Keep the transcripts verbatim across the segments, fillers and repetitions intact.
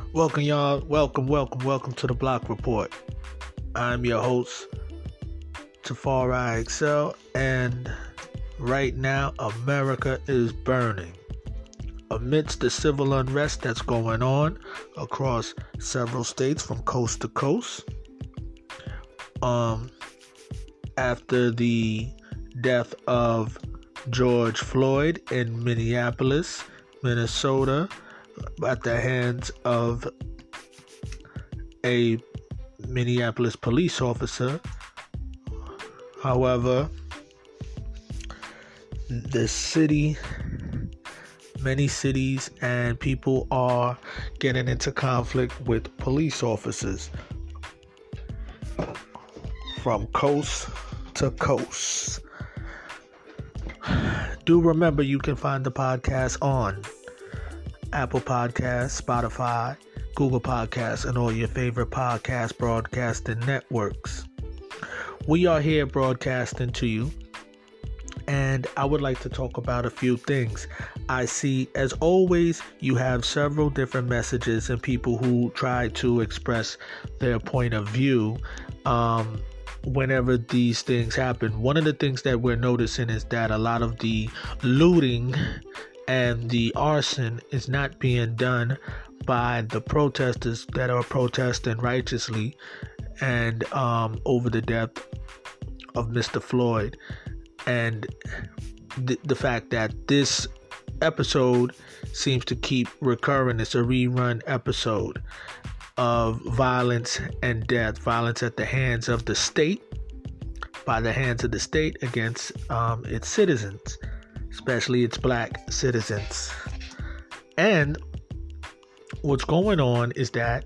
Welcome, y'all. Welcome, welcome, welcome to the Block Report. I'm your host, Tafari Excel, and right now, America is burning. Amidst the civil unrest that's going on across several states from coast to coast, um, after the death of George Floyd in Minneapolis, Minnesota, at the hands of a Minneapolis police officer. However, the city, many cities and people are getting into conflict with police officers from coast to coast. Do remember you can find the podcast on Apple Podcasts, Spotify, Google Podcasts, and all your favorite podcast broadcasting networks. We are here broadcasting to you, and I would like to talk about a few things. I see, as always, you have several different messages and people who try to express their point of view um, whenever these things happen. One of the things that we're noticing is that a lot of the looting and the arson is not being done by the protesters that are protesting righteously and um, over the death of Mister Floyd. And th- the fact that this episode seems to keep recurring. It's a rerun episode of violence and death, violence at the hands of the state, by the hands of the state against um, its citizens, especially its black citizens. And what's going on is that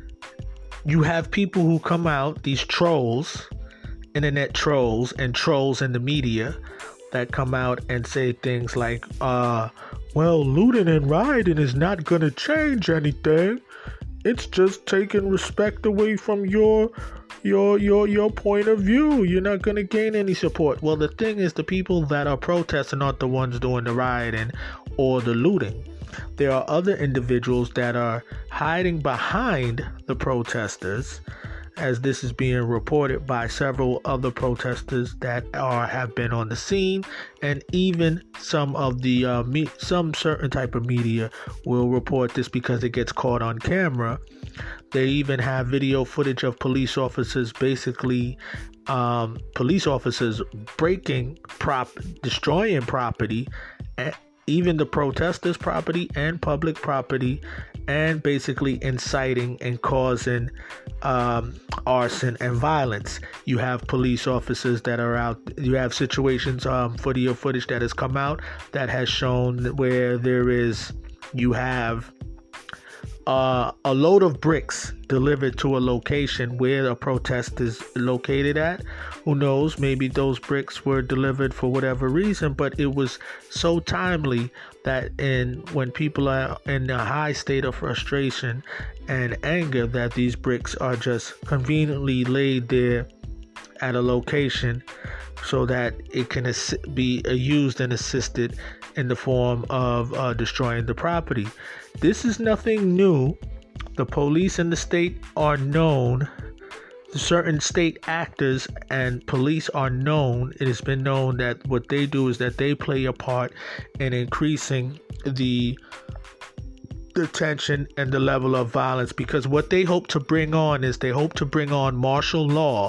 you have people who come out, these trolls, internet trolls and trolls in the media, that come out and say things like, uh, well, looting and rioting is not going to change anything. It's just taking respect away from your your your your point of view. You're not going to gain any support. Well, the thing is, the people that are protesting aren't the ones doing the rioting or the looting. There are other individuals that are hiding behind the protesters, as this is being reported by several other protesters that are have been on the scene, and even some of the uh, me- some certain type of media will report this because it gets caught on camera. They even have video footage of police officers, basically um, police officers breaking prop, destroying property, even the protesters' property and public property, and basically inciting and causing um, arson and violence. You have police officers that are out. You have situations, um, video footage that has come out that has shown where there is, you have uh, a load of bricks delivered to a location where a protest is located at. Who knows? Maybe those bricks were delivered for whatever reason, but it was so timely that in when people are in a high state of frustration and anger, that these bricks are just conveniently laid there at a location so that it can assi- be used and assisted in the form of uh, destroying the property. This is nothing new. The police in the state are known. Certain state actors and police are known. It has been known that what they do is that they play a part in increasing the the tension and the level of violence, because what they hope to bring on is they hope to bring on martial law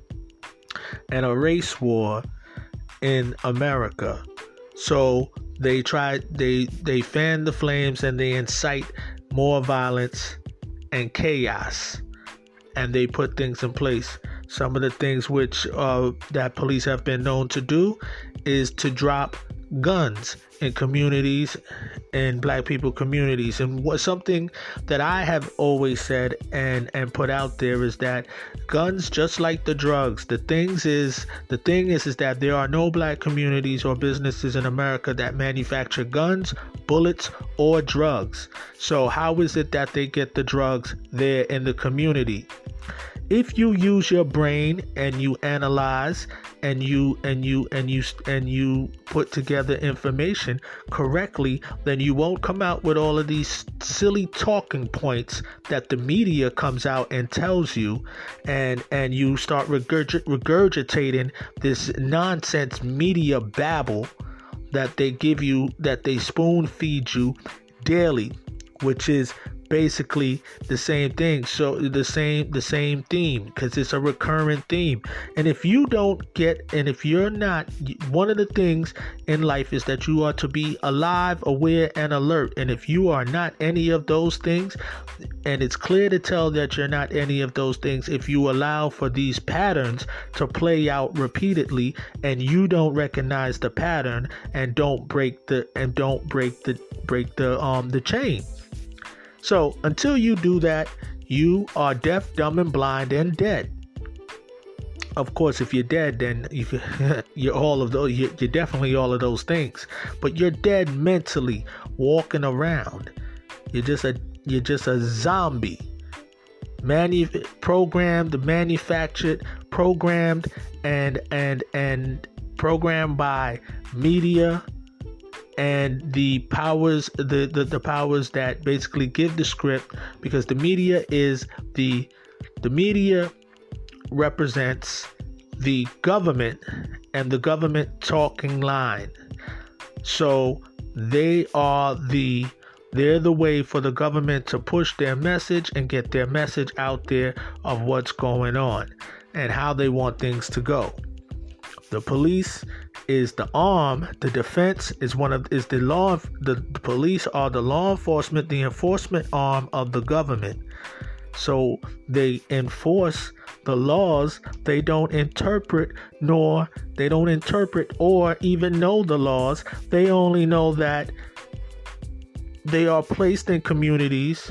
and a race war in America. So they try they they fan the flames and they incite more violence and chaos, and they put things in place. Some of the things which uh, that police have been known to do is to drop guns in communities, in black people communities. And what something that I have always said and and put out there is that guns, just like the drugs, the things is the thing is is that there are no black communities or businesses in America that manufacture guns, bullets, or drugs. So how is it that they get the drugs there in the community? if you use your brain and you analyze and you and you and you and you put together information correctly, then you won't come out with all of these silly talking points that the media comes out and tells you, and and you start regurg- regurgitating this nonsense media babble that they give you, that they spoon feed you daily, which is basically the same thing. So the same the same theme, because it's a recurrent theme. And if you don't get, and if you're not, one of the things in life is that you are to be alive, aware, and alert. And if you are not any of those things, and it's clear to tell that you're not any of those things, if you allow for these patterns to play out repeatedly and you don't recognize the pattern and don't break the and don't break the break the um the chain. So until you do that, you are deaf, dumb, and blind and dead. Of course, if you're dead, then if you're all of those, you're definitely all of those things. But you're dead mentally, walking around. You're just a you're just a zombie. Manu- programmed, manufactured, programmed, and and and programmed by media. And the powers, the, the, the powers that basically give the script, because the media is the, the media represents the government and the government talking line. So they are the, they're the way for the government to push their message and get their message out there of what's going on and how they want things to go. The police is the arm. The defense is one of is the law. The, the police are the law enforcement, the enforcement arm of the government. So they enforce the laws. They don't interpret, nor they don't interpret or even know the laws. They only know that they are placed in communities.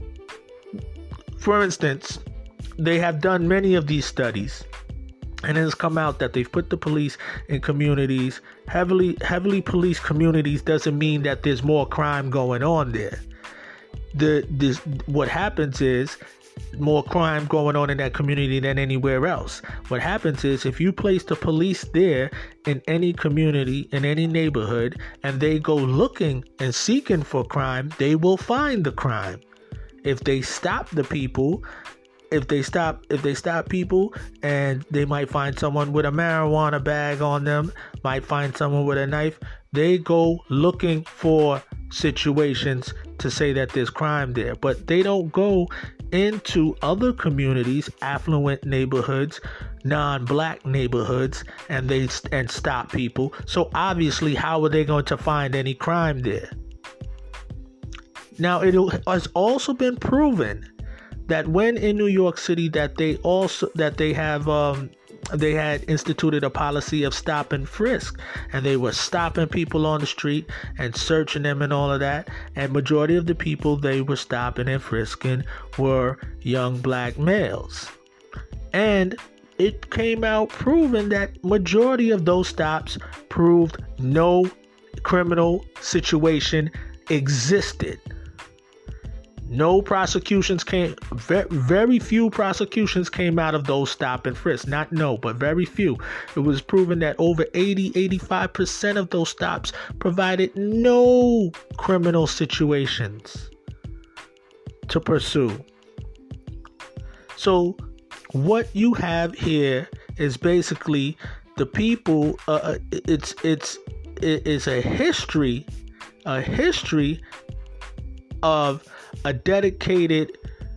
For instance, they have done many of these studies. And it has come out that they've put the police in communities, heavily heavily police communities doesn't mean that there's more crime going on there. The this what happens is more crime going on in that community than anywhere else. What happens is if you place the police there in any community, in any neighborhood, and they go looking and seeking for crime, they will find the crime. If they stop the people, If they stop, if they stop people, and they might find someone with a marijuana bag on them, might find someone with a knife, they go looking for situations to say that there's crime there. But they don't go into other communities, affluent neighborhoods, non-black neighborhoods, and they and stop people. So obviously, how are they going to find any crime there? Now, it has also been proven that when in New York City that they also that they have um, they had instituted a policy of stop and frisk, and they were stopping people on the street and searching them and all of that, and majority of the people they were stopping and frisking were young black males. And it came out proven that majority of those stops proved no criminal situation existed. No prosecutions came, very, very few prosecutions came out of those stop and frisk. Not no, but very few. It was proven that over eighty, eighty-five percent of those stops provided no criminal situations to pursue. So what you have here is basically the people, uh, it's, it's, it's a history, a history of a dedicated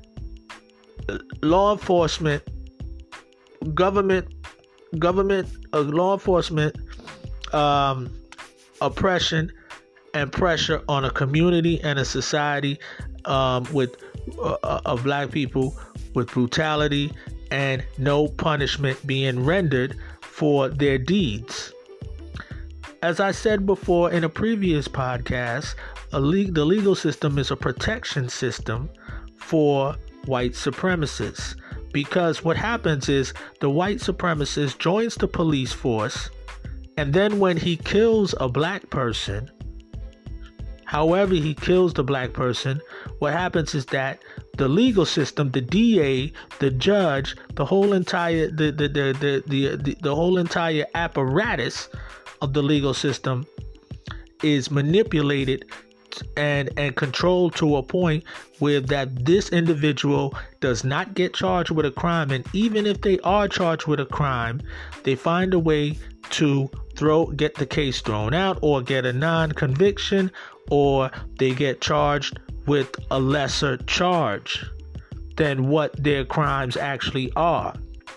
law enforcement, government, government, uh, law enforcement um, oppression and pressure on a community and a society um, with uh, of black people, with brutality and no punishment being rendered for their deeds. As I said before in a previous podcast, a le- the legal system is a protection system for white supremacists, because what happens is the white supremacist joins the police force, and then when he kills a black person, however he kills the black person, what happens is that the legal system, the D A, the judge, the whole entire the the the the the, the, the whole entire apparatus of the legal system is manipulated and and controlled to a point where that this individual does not get charged with a crime, and even if they are charged with a crime, they find a way to throw get the case thrown out, or get a non-conviction, or they get charged with a lesser charge than what their crimes actually are.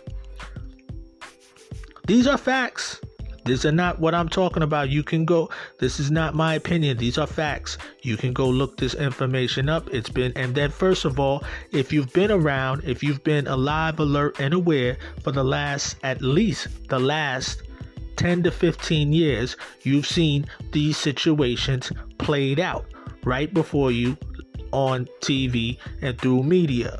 These are facts. These are not what I'm talking about. You can go, this is not my opinion. These are facts. You can go look this information up. It's been, and then first of all, if you've been around, if you've been alive, alert, and aware for the last, at least the last ten to fifteen years, you've seen these situations played out right before you on T V and through media.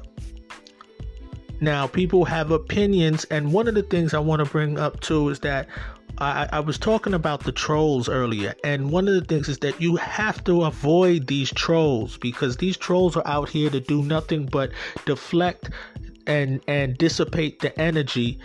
Now, people have opinions, and one of the things I want to bring up too is that I, I was talking about the trolls earlier, and one of the things is that you have to avoid these trolls, because these trolls are out here to do nothing but deflect and and dissipate the energy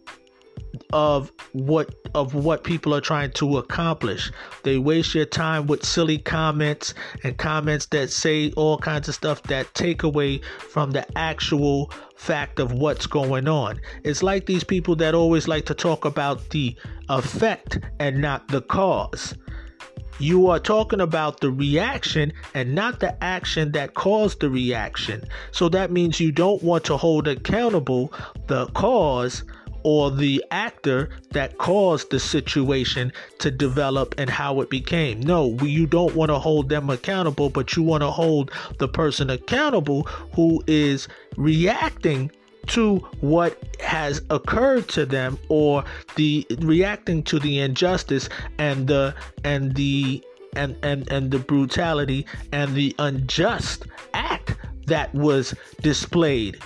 of what of what people are trying to accomplish. They waste your time with silly comments and comments that say all kinds of stuff that take away from the actual fact of what's going on. It's like these people that always like to talk about the effect and not the cause. You are talking about the reaction and not the action that caused the reaction. So that means you don't want to hold accountable the cause or the actor that caused the situation to develop and how it became. No, you don't want to hold them accountable, but you want to hold the person accountable who is reacting to what has occurred to them, or the reacting to the injustice and the and the and and and the brutality and the unjust act that was displayed.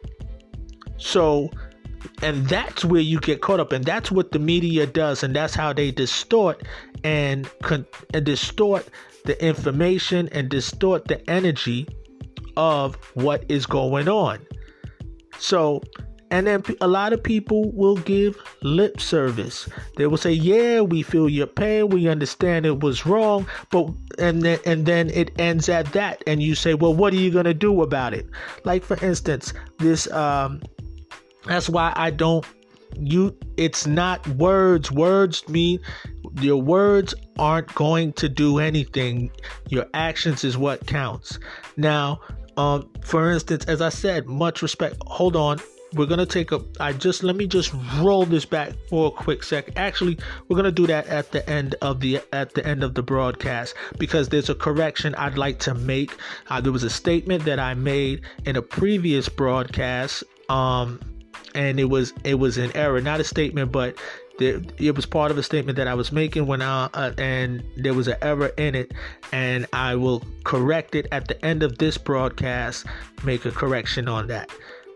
So, and that's where you get caught up, and that's what the media does, and that's how they distort and, con- and distort the information and distort the energy of what is going on. So, and then a lot of people will give lip service. They will say, yeah, we feel your pain, we understand it was wrong, but and then and then it ends at that, and you say, well, what are you going to do about it? Like, for instance, this um that's why I don't, you, it's not words. Words mean, your words aren't going to do anything. Your actions is what counts. Now, um, for instance, as I said, much respect. Hold on. We're going to take a, I just, let me just roll this back for a quick sec. Actually, we're going to do that at the end of the, at the end of the broadcast, because there's a correction I'd like to make. Uh, there was a statement that I made in a previous broadcast, um, and it was it was an error, not a statement, but there, it was part of a statement that I was making when I uh, and there was an error in it, and I will correct it at the end of this broadcast. Make a correction on that.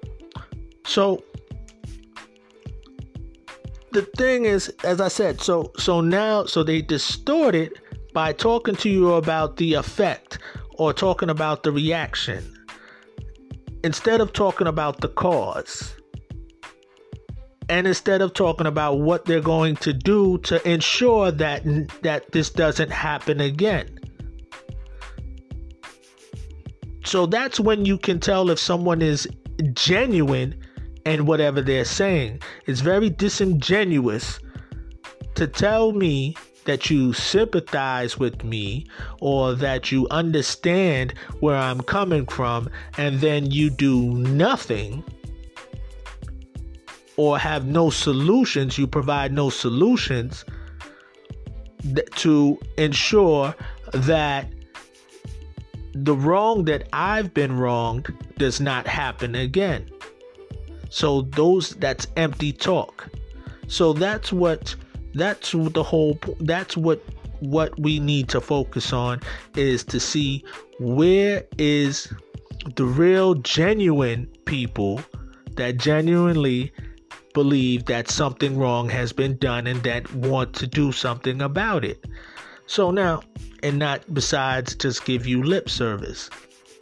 So the thing is, as I said, so so now so they distort it by talking to you about the effect or talking about the reaction instead of talking about the cause. And instead of talking about what they're going to do to ensure that that this doesn't happen again. So that's when you can tell if someone is genuine in whatever they're saying. It's very disingenuous to tell me that you sympathize with me or that you understand where I'm coming from, and then you do nothing or have no solutions, you provide no solutions th- to ensure that the wrong that I've been wronged does not happen again. So those, that's empty talk. So that's what, that's the whole, that's what, what we need to focus on, is to see where is the real genuine people that genuinely believe that something wrong has been done and that want to do something about it. So now, and not besides just give you lip service.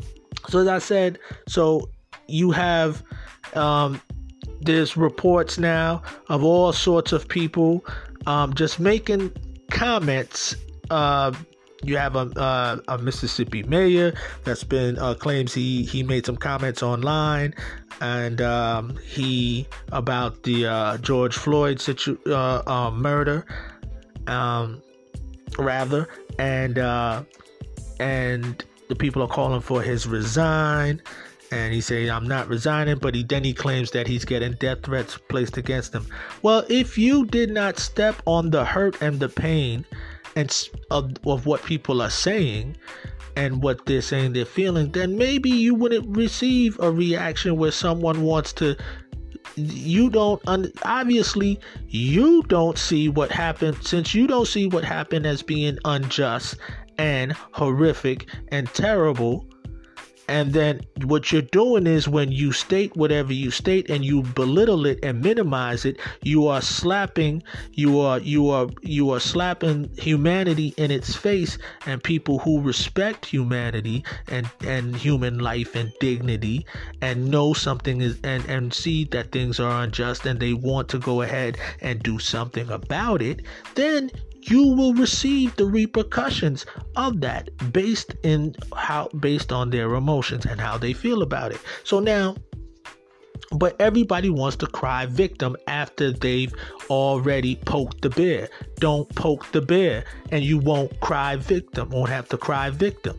So as I said, so you have um, there's reports now of all sorts of people um, just making comments. Uh, you have a, uh, a Mississippi mayor that's been uh, claims he he made some comments online, and um, he about the uh, George Floyd situ- uh, uh, murder, um, rather, and uh, and the people are calling for his resign. And he said, I'm not resigning, but he then he claims that he's getting death threats placed against him. Well, if you did not step on the hurt and the pain and of, of what people are saying and what they're saying they're feeling, then maybe you wouldn't receive a reaction where someone wants to. You don't, obviously, you don't see what happened, since you don't see what happened as being unjust and horrific and terrible. And then what you're doing is when you state whatever you state and you belittle it and minimize it, you are slapping, you are, you are, you are slapping humanity in its face, and people who respect humanity and, and human life and dignity and know something is, and, and see that things are unjust and they want to go ahead and do something about it, then you will receive the repercussions of that based in how based on their emotions and how they feel about it. So now, but everybody wants to cry victim after they've already poked the bear. Don't poke the bear and you won't cry victim, won't have to cry victim.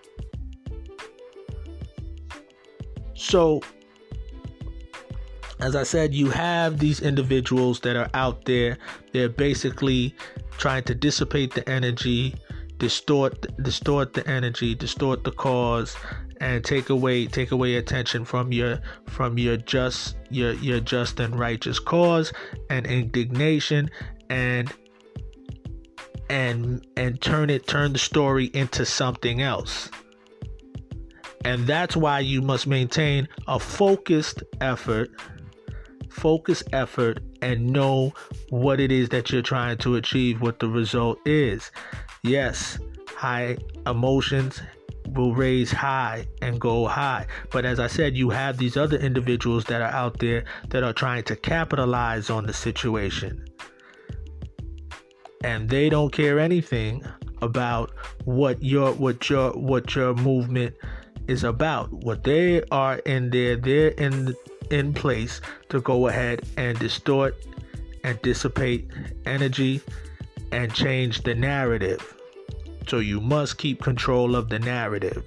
So as I said, you have these individuals that are out there. They're basically trying to dissipate the energy, distort, distort the energy, distort the cause, and take away, take away attention from your, from your just, your, your just and righteous cause and indignation, and, and, and turn it, turn the story into something else. And that's why you must maintain a focused effort. Focus effort and know what it is that you're trying to achieve, what the result is. Yes, high emotions will raise high and go high. But as I said, you have these other individuals that are out there that are trying to capitalize on the situation. And they don't care anything about what your what your what your movement is about. What they are in there, they're in the in place to go ahead and distort and dissipate energy and change the narrative. So you must keep control of the narrative.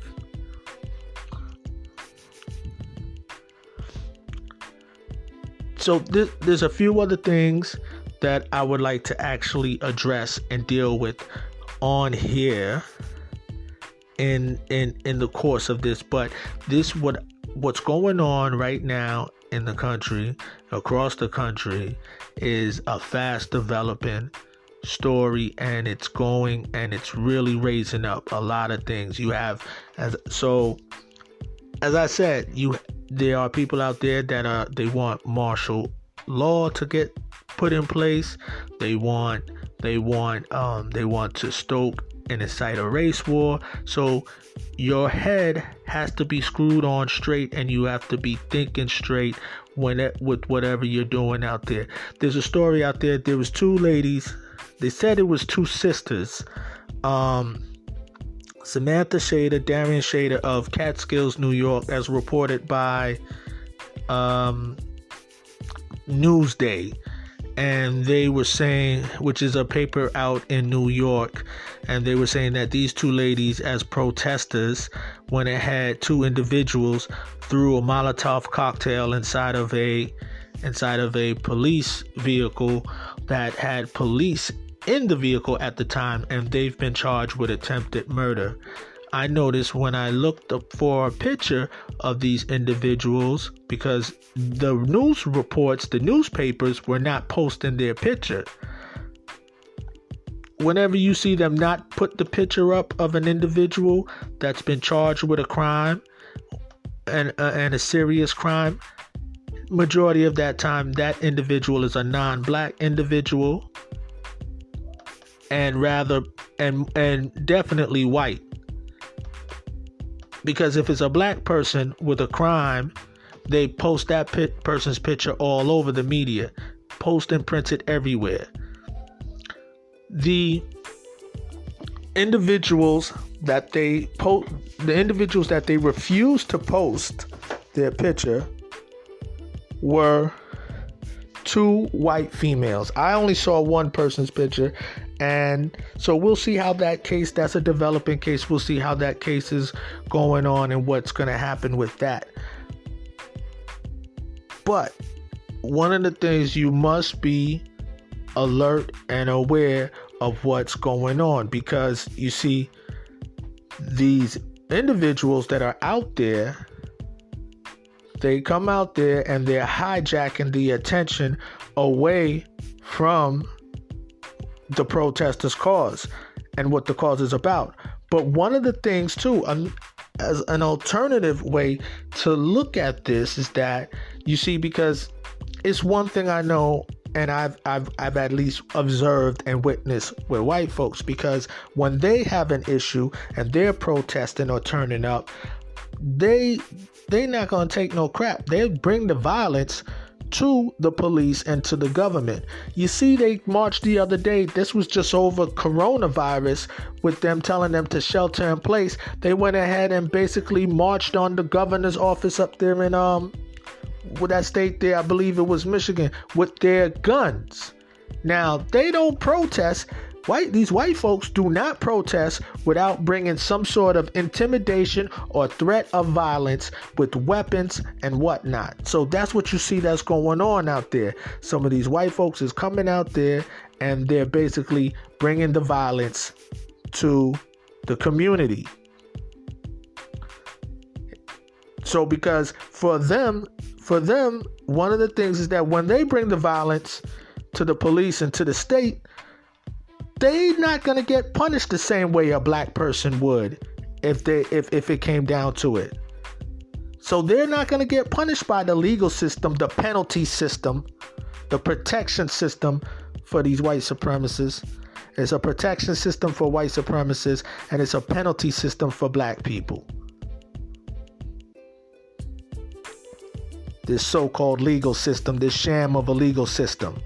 So th- there's a few other things that I would like to actually address and deal with on here in in in the course of this, but this what what's going on right now in the country, across the country, is a fast developing story, and it's going and it's really raising up a lot of things. You have as so as I said, you there are people out there that are they want martial law to get put in place. They want they want um they want to stoke and incite a race war. So your head has to be screwed on straight, and you have to be thinking straight when it, with whatever you're doing out there. There's a story out there. There was two ladies. They said it was two sisters. Um, Samantha Shader, Darian Shader of Catskills, New York, as reported by um, Newsday. And they were saying, which is a paper out in New York, and they were saying that these two ladies, as protesters, when it had two individuals threw a Molotov cocktail inside of a inside of a police vehicle that had police in the vehicle at the time, and they've been charged with attempted murder. I noticed when I looked up for a picture of these individuals, because the news reports, the newspapers were not posting their picture. Whenever you see them not put the picture up of an individual that's been charged with a crime and, uh, and a serious crime, majority of that time, that individual is a non-black individual, and rather, and and definitely white. Because if it's a black person with a crime, they post that pit person's picture all over the media, post and print it everywhere. The individuals that they post, the individuals that they refused to post their picture were two white females. I only saw one person's picture, and so we'll see how that case, that's a developing case. We'll see how that case is going on and what's going to happen with that. But one of the things, you must be alert and aware of what's going on, because you see, these individuals that are out there, they come out there and they're hijacking the attention away from the protesters' cause and what the cause is about. But one of the things too, um, as an alternative way to look at this, is that, you see, because it's one thing I know, and I've I've I've at least observed and witnessed with white folks, because when they have an issue and they're protesting or turning up, they they're not gonna take no crap. They bring the violence to the police and to the government. You see, they marched the other day. This was just over coronavirus, with them telling them to shelter in place. They went ahead and basically marched on the governor's office up there in um with that state there, I believe it was Michigan, with their guns. Now, they don't protest. White, these white folks do not protest without bringing some sort of intimidation or threat of violence with weapons and whatnot. So that's what you see that's going on out there. Some of these white folks is coming out there and they're basically bringing the violence to the community. So because for them, for them, one of the things is that when they bring the violence to the police and to the state, they're not going to get punished the same way a black person would if they if, if it came down to it. So they're not going to get punished by the legal system, the penalty system, the protection system for these white supremacists. It's a protection system for white supremacists, and it's a penalty system for black people. This so-called legal system, this sham of a legal system.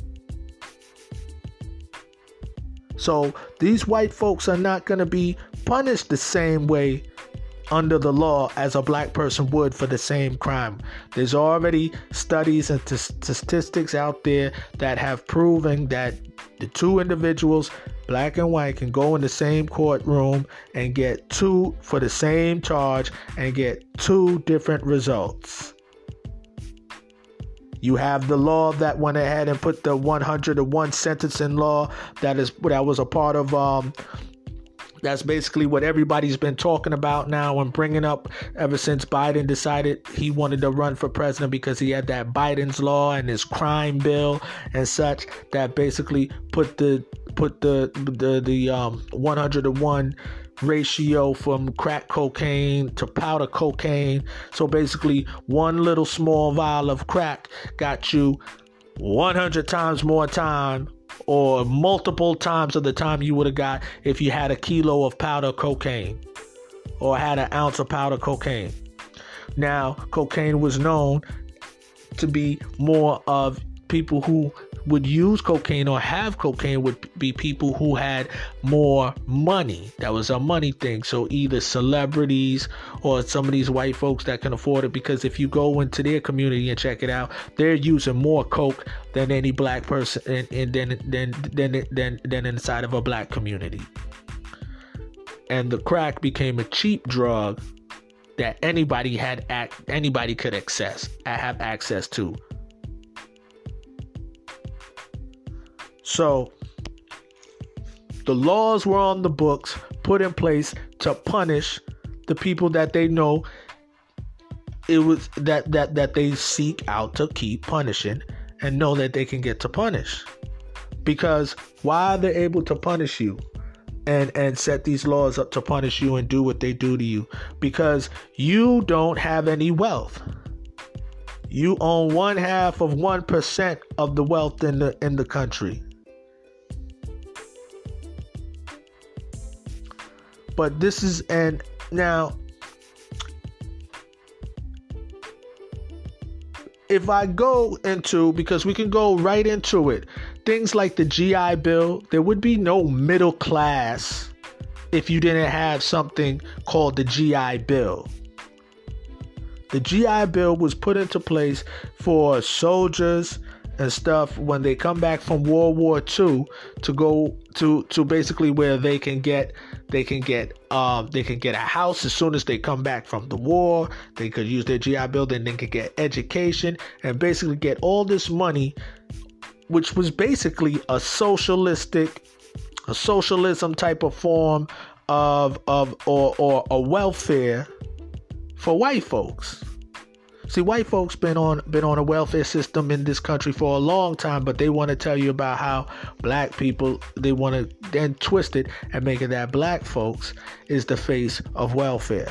So these white folks are not going to be punished the same way under the law as a black person would for the same crime. There's already studies and t- statistics out there that have proven that the two individuals, black and white, can go in the same courtroom and get two for the same charge and get two different results. You have the law that went ahead and put the one hundred one sentencing law that is that was a part of um that's basically what everybody's been talking about now and bringing up ever since Biden decided he wanted to run for president, because he had that Biden's law and his crime bill and such that basically put the put the the the um one hundred one ratio from crack cocaine to powder cocaine. So basically, one little small vial of crack got you one hundred times more time, or multiple times of the time you would have got if you had a kilo of powder cocaine or had an ounce of powder cocaine. Now, cocaine was known to be more of people who would use cocaine or have cocaine would be people who had more money. That was a money thing. So either celebrities or some of these white folks that can afford it, because if you go into their community and check it out, they're using more coke than any black person and, and then then then then then inside of a black community. And the crack became a cheap drug that anybody had act anybody could access have access to. So the laws were on the books, put in place to punish the people that they know it was that that that they seek out to keep punishing and know that they can get to punish. Because why are they able to punish you and and set these laws up to punish you and do what they do to you? Because you don't have any wealth. You own one half of one percent of the wealth in the in the country. But this is, and now if I go into, because we can go right into it, things like the G I Bill, there would be no middle class if you didn't have something called the G I Bill. The G I Bill was put into place for soldiers and stuff when they come back from World War Two to go to to basically where they can get they can get um they can get a house as soon as they come back from the war. They could use their G I Bill, then they could get education and basically get all this money, which was basically a socialistic a socialism type of form of of or or a welfare for white folks. See, white folks been on been on a welfare system in this country for a long time, but they want to tell you about how black people, they want to then twist it and make it that black folks is the face of welfare.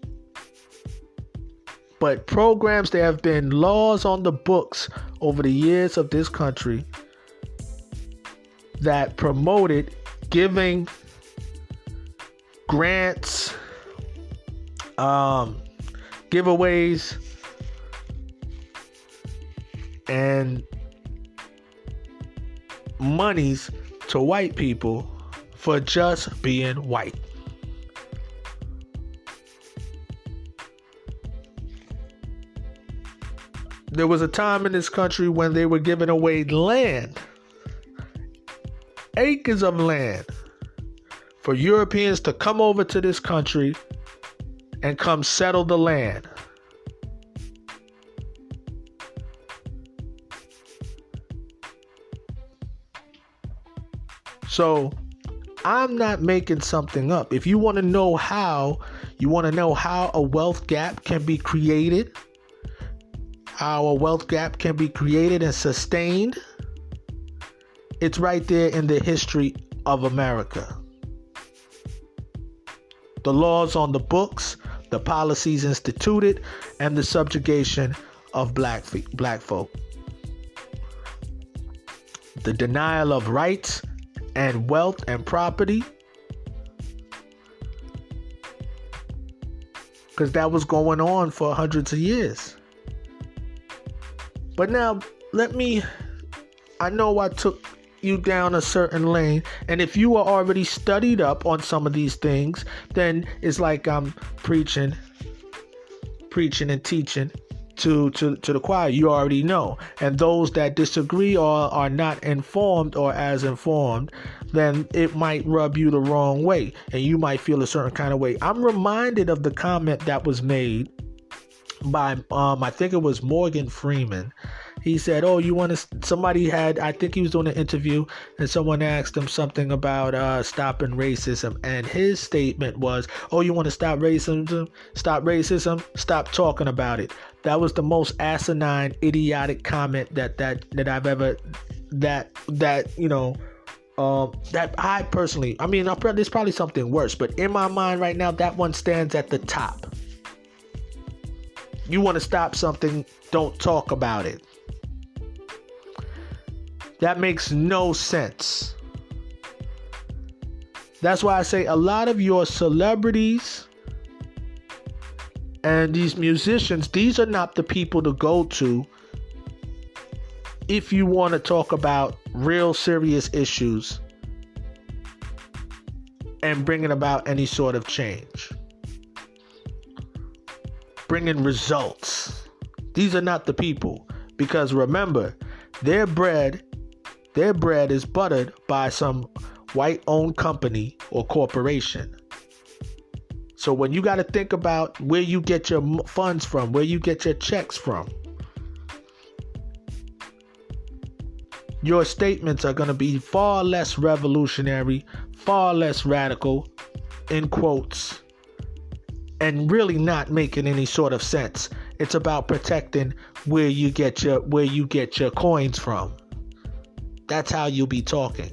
But programs, there have been laws on the books over the years of this country that promoted giving grants, um, giveaways, and monies to white people for just being white. There was a time in this country when they were giving away land, acres of land, for Europeans to come over to this country and come settle the land. So I'm not making something up. If you want to know how, you want to know how a wealth gap can be created, how a wealth gap can be created and sustained, it's right there in the history of America. The laws on the books, the policies instituted, and the subjugation of black black folk. The denial of rights and wealth and property, because that was going on for hundreds of years. But now, let me, I know I took you down a certain lane, and if you are already studied up on some of these things, then it's like I'm preaching, preaching and teaching to, to, to the choir. You already know. And those that disagree or are not informed or as informed, then it might rub you the wrong way and you might feel a certain kind of way. I'm reminded of the comment that was made by, um, I think it was Morgan Freeman. He said, oh, you want to, somebody had, I think he was doing an interview and someone asked him something about uh, stopping racism. And his statement was, oh, you want to stop racism? Stop racism? Stop talking about it. That was the most asinine, idiotic comment that, that, that I've ever, that, that, you know, um, that I personally, I mean, there's probably something worse, but in my mind right now, that one stands at the top. You want to stop something, don't talk about it. That makes no sense. That's why I say a lot of your celebrities and these musicians, these are not the people to go to if you want to talk about real serious issues and bringing about any sort of change. Bringing results. These are not the people, because remember, their bread Their bread is buttered by some white-owned company or corporation. So when you got to think about where you get your funds from, where you get your checks from, your statements are going to be far less revolutionary, far less radical, in quotes, and really not making any sort of sense. It's about protecting where you get your where you get your coins from. That's how you'll be talking.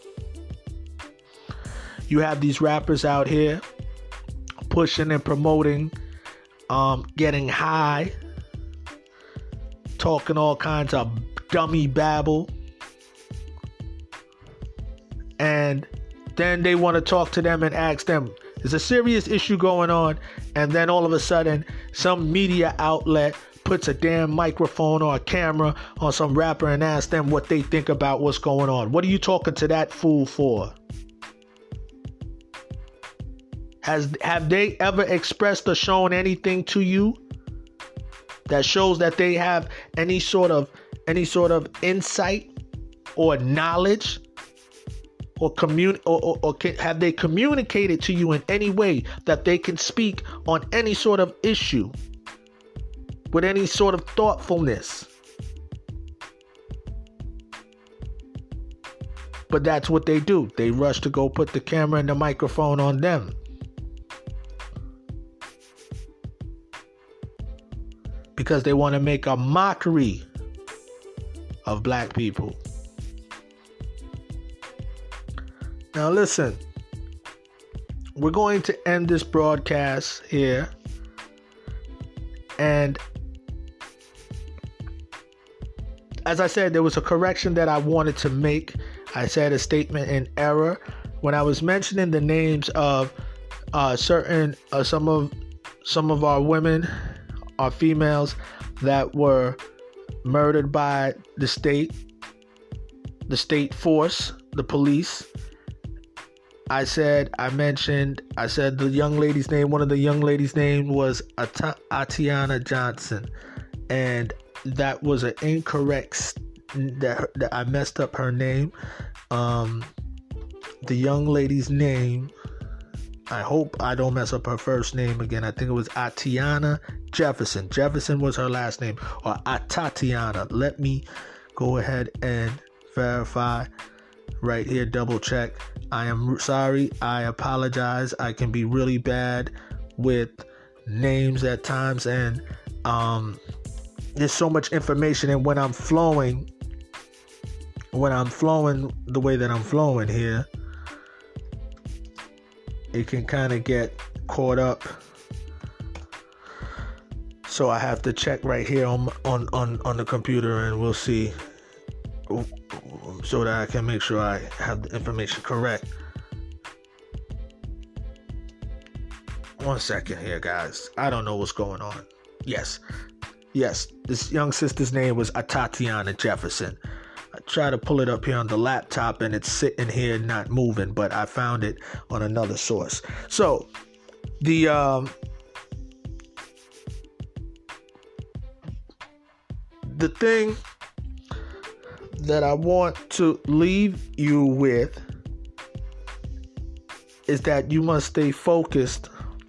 You have these rappers out here pushing and promoting, um, getting high, talking all kinds of dummy babble. And then they want to talk to them and ask them, there's a serious issue going on. And then all of a sudden, some media outlet puts a damn microphone or a camera on some rapper and asks them what they think about what's going on. What are you talking to that fool for? Has have they ever expressed or shown anything to you that shows that they have any sort of any sort of insight or knowledge, or commun or, or, or can, have they communicated to you in any way that they can speak on any sort of issue with any sort of thoughtfulness? But that's what they do. They rush to go put the camera and the microphone on them. Because they want to make a mockery of black people. Now listen, we're going to end this broadcast here. And as I said, there was a correction that I wanted to make. I said a statement in error when I was mentioning the names of uh, certain uh, some of some of our women, our females that were murdered by the state, the state force, the police. I said, I mentioned, I said the young lady's name, one of the young ladies' name was At- Atiana Johnson. And that was an incorrect, that, that I messed up her name. Um, the young lady's name, I hope I don't mess up her first name again. I think it was Atiana Jefferson. Jefferson was her last name, or Atatiana. Let me go ahead and verify right here, double check. I am sorry. I apologize. I can be really bad with names at times, and um, there's so much information, and when I'm flowing, when I'm flowing the way that I'm flowing here, it can kind of get caught up. So I have to check right here on on on on the computer, and we'll see, so that I can make sure I have the information correct. One second here, guys. I don't know what's going on. Yes. Yes. This young sister's name was Atatiana Jefferson. I try to pull it up here on the laptop and it's sitting here not moving, but I found it on another source. So the um the thing that I want to leave you with is that you must stay focused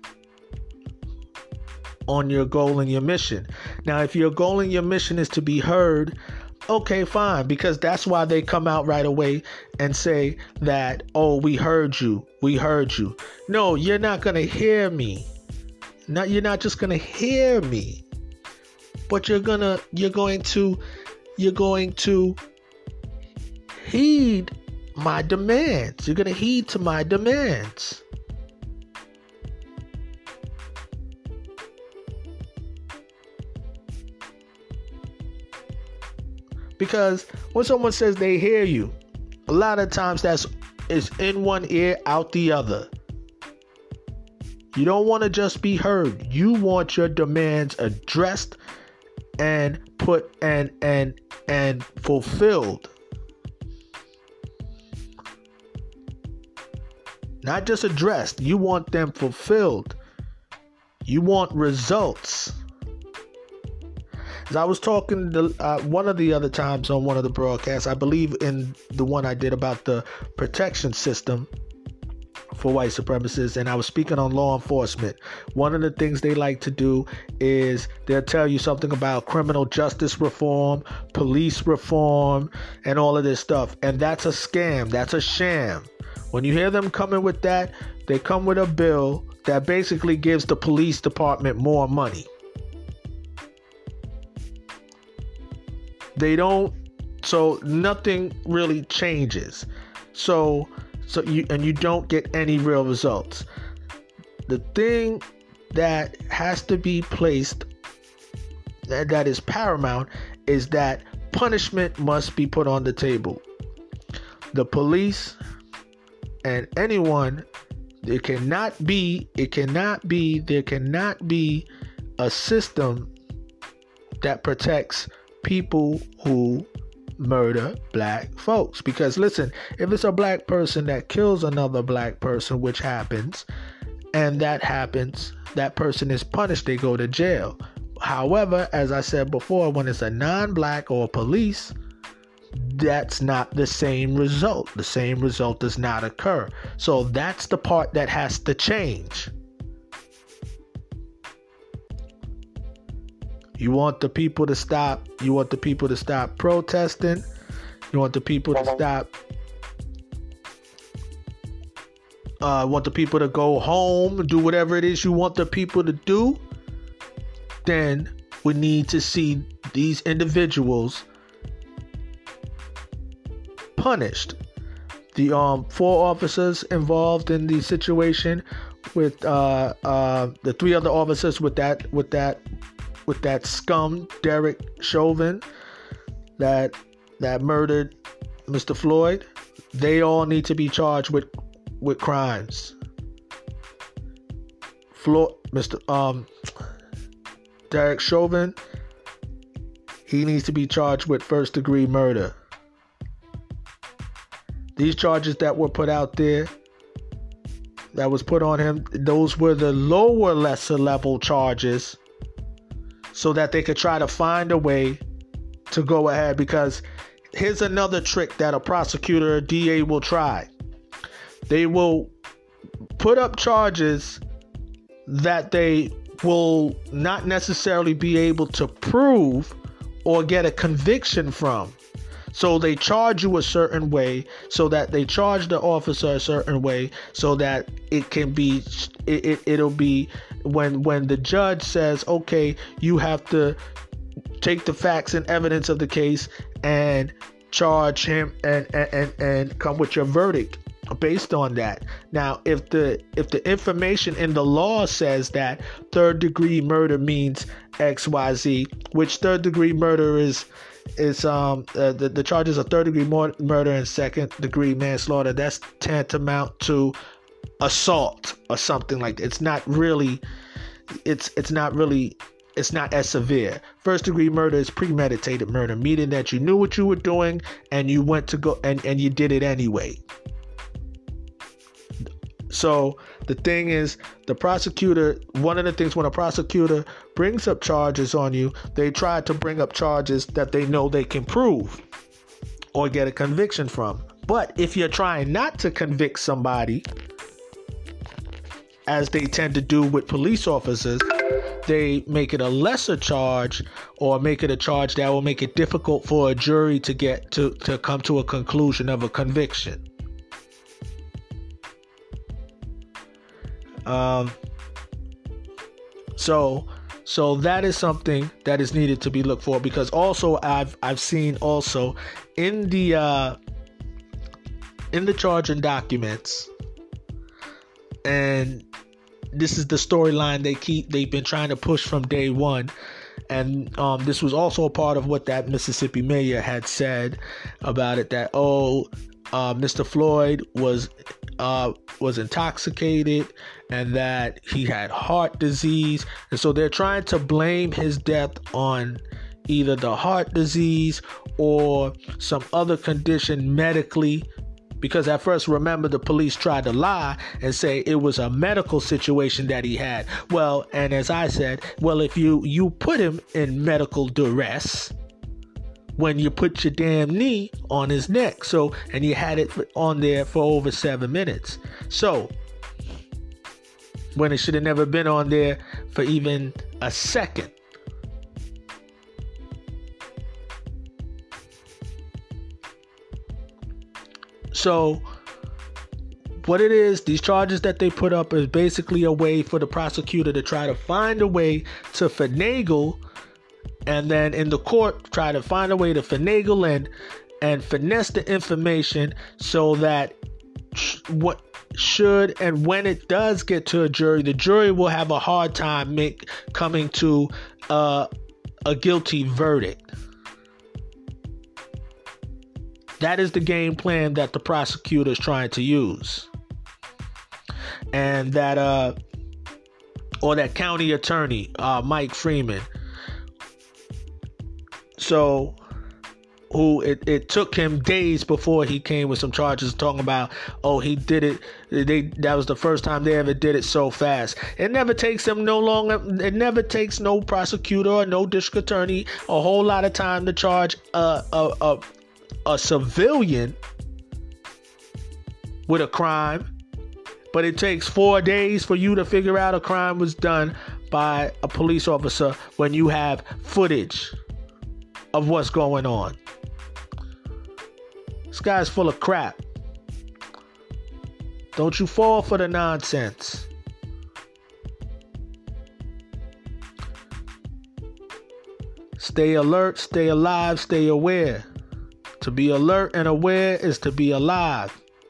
on your goal and your mission. Now, if your goal and your mission is to be heard, okay, fine, because that's why they come out right away and say that, oh, we heard you, we heard you. No, you're not going to hear me. Not, you're not just going to hear me, but you're going to, you're going to, you're going to heed my demands. You're going to heed to my demands. Because when someone says they hear you, a lot of times that's is in one ear, out the other. You don't want to just be heard. You want your demands addressed and put and and and fulfilled. Not just addressed. You want them fulfilled. You want results. As I was talking to uh, one of the other times on one of the broadcasts, I believe in the one I did about the protection system for white supremacists, and I was speaking on law enforcement. One of the things they like to do is they'll tell you something about criminal justice reform, police reform, and all of this stuff. And that's a scam. That's a sham. When you hear them coming with that, they come with a bill that basically gives the police department more money. They don't, so nothing really changes. So, so you, and you don't get any real results. The thing that has to be placed, that, that is paramount, is that punishment must be put on the table. The police and anyone, it cannot be, it cannot be, there cannot be a system that protects people who murder black folks. Because listen, if it's a black person that kills another black person, which happens, and that happens, that person is punished, they go to jail. However, as I said before, when it's a non-black or police, that's not the same result. The same result does not occur. So that's the part that has to change. You want the people to stop. You want the people to stop protesting. You want the people to stop. Uh, want the people to go home, do whatever it is you want the people to do. Then we need to see these individuals punished. The um four officers involved in the situation with uh uh the three other officers with that with that with that scum Derek Chauvin that that murdered Mister Floyd, they all need to be charged with with crimes. Floyd, Mister um Derek Chauvin, he needs to be charged with first degree murder. These charges that were put out there, that was put on him, those were the lower, lesser level charges, so that they could try to find a way to go ahead. Because here's another trick that a prosecutor or D A will try. They will put up charges that they will not necessarily be able to prove or get a conviction from. So they charge you a certain way, so that they charge the officer a certain way, so that it can be, it, it, it'll be, when when the judge says, okay, you have to take the facts and evidence of the case and charge him and and, and, and come with your verdict based on that. Now, if the if the information in the law says that third degree murder means X Y Z, which third degree murder is is um uh, the, the charges of third degree murder and second degree manslaughter, that's tantamount to assault or something like that. It's not really it's it's not really it's not as severe. First degree murder is premeditated murder, meaning that you knew what you were doing and you went to go and, and you did it anyway. So the thing is, the prosecutor, one of the things when a prosecutor brings up charges on you, they try to bring up charges that they know they can prove or get a conviction from. But if you're trying not to convict somebody, as they tend to do with police officers, they make it a lesser charge or make it a charge that will make it difficult for a jury to get to, to come to a conclusion of a conviction. Um, so, so that is something that is needed to be looked for, because also I've, I've seen also in the, uh, in the charging documents, and this is the storyline they keep, they've been trying to push from day one. And, um, this was also a part of what that Mississippi mayor had said about it, that, oh, uh, Mister Floyd was, uh, was intoxicated and that he had heart disease. And so they're trying to blame his death on either the heart disease or some other condition medically. Because at first, remember, the police tried to lie and say it was a medical situation that he had. Well, and as I said, well, if you, you put him in medical duress when you put your damn knee on his neck. So, and you had it on there for over seven minutes. So, when it should have never been on there for even a second. So what it is, these charges that they put up is basically a way for the prosecutor to try to find a way to finagle, and then in the court try to find a way to finagle and and finesse the information so that sh- what should and when it does get to a jury, the jury will have a hard time make coming to uh, a guilty verdict. That is the game plan that the prosecutor is trying to use. And that, uh, or that county attorney, uh, Mike Freeman, So, who it, it took him days before he came with some charges talking about, oh, he did it. They that was the first time they ever did it so fast. It never takes them no longer. It never takes no prosecutor or no district attorney a whole lot of time to charge a a a, a civilian with a crime. But it takes four days for you to figure out a crime was done by a police officer when you have footage of what's going on. This guy's full of crap. Don't you fall for the nonsense. Stay alert, stay alive, stay aware. To be alert and aware is to be alive.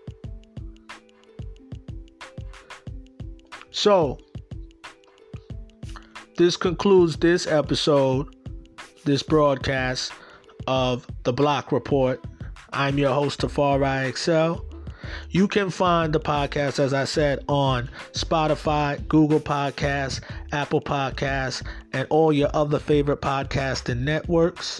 So, this concludes this episode, this broadcast of The Block Report. I'm your host, Tafari Excel. You can find the podcast, as I said, on Spotify, Google Podcasts, Apple Podcasts, and all your other favorite podcasting networks.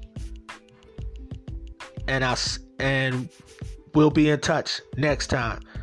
And I and we'll be in touch next time.